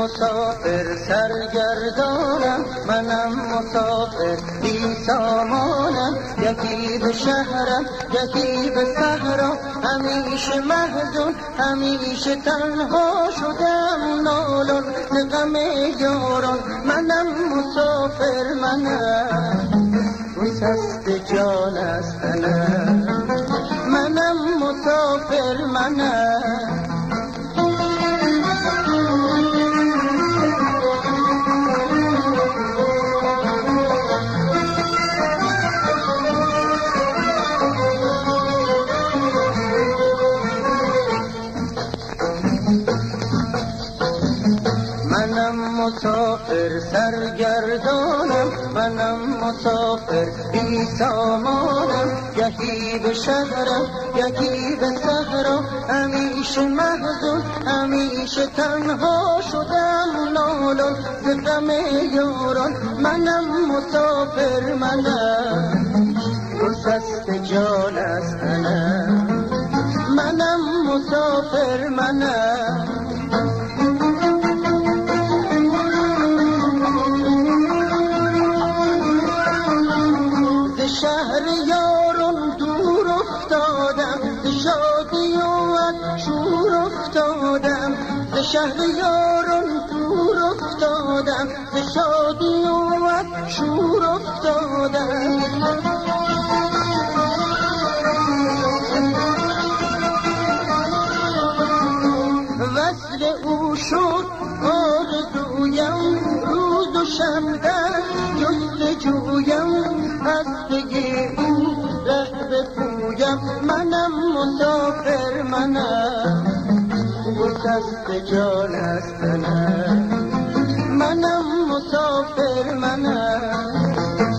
مسافر سرگردانم، منم مسافر بی سامانم، یکی به شهرم یکی به صحرا، همیشه محزون همیشه تنها شدم نالان ز غم یاران. منم مسافر منم گسست جان از تنم، منم مسافر منم. مسافر سرگردانم، منم مسافر بی سامانم، یکی به شهرم یکی به صحرا، همیشه محزون همیشه تنها شدم نالان ز غم یاران. منم مسافر منم گسست جان از تنم، منم مسافر منم. شهر یاران دور افتادم، ز شادی و شور افتادم، ز شهر یاران دور افتادم، ز شادی و شور افتادم. وصل او شد آرزویم، روز و شب در جستجویم، از پی او ره بپویم. منم مسافر منم گسست جان از تنم، منم مسافر منم.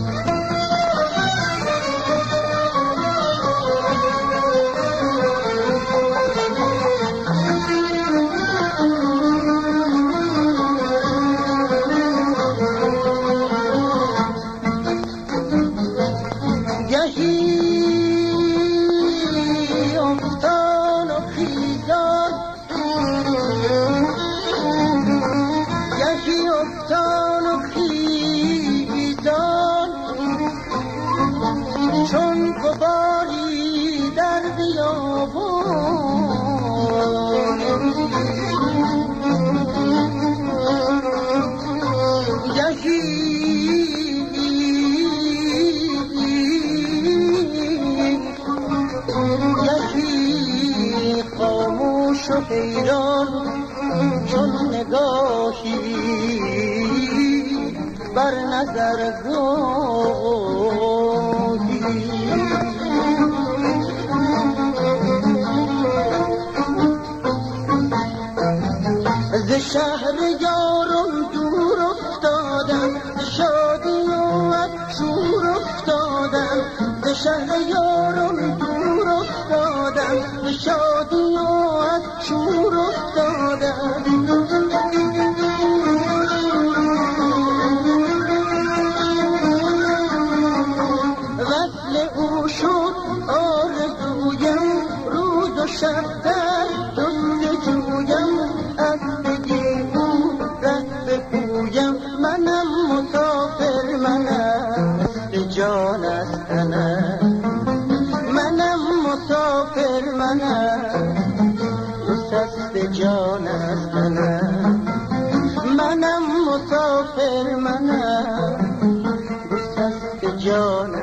چون غباری در بیابان، یکی خاموش و حیران، چون نگاهی بر نظر ز شهر یاران دور افتادم، ز شادی و شور افتادم، ز شهر یاران دور افتادم، ز شادی و شور افتادم. وصل او شد آرزویم، روز و شب در جستجویم، از پی او ره بپویم. منم مسافر منم گسست جان از تنم، منم مسافر منم گسست جان از تنم، منم مسافر منم گسست جان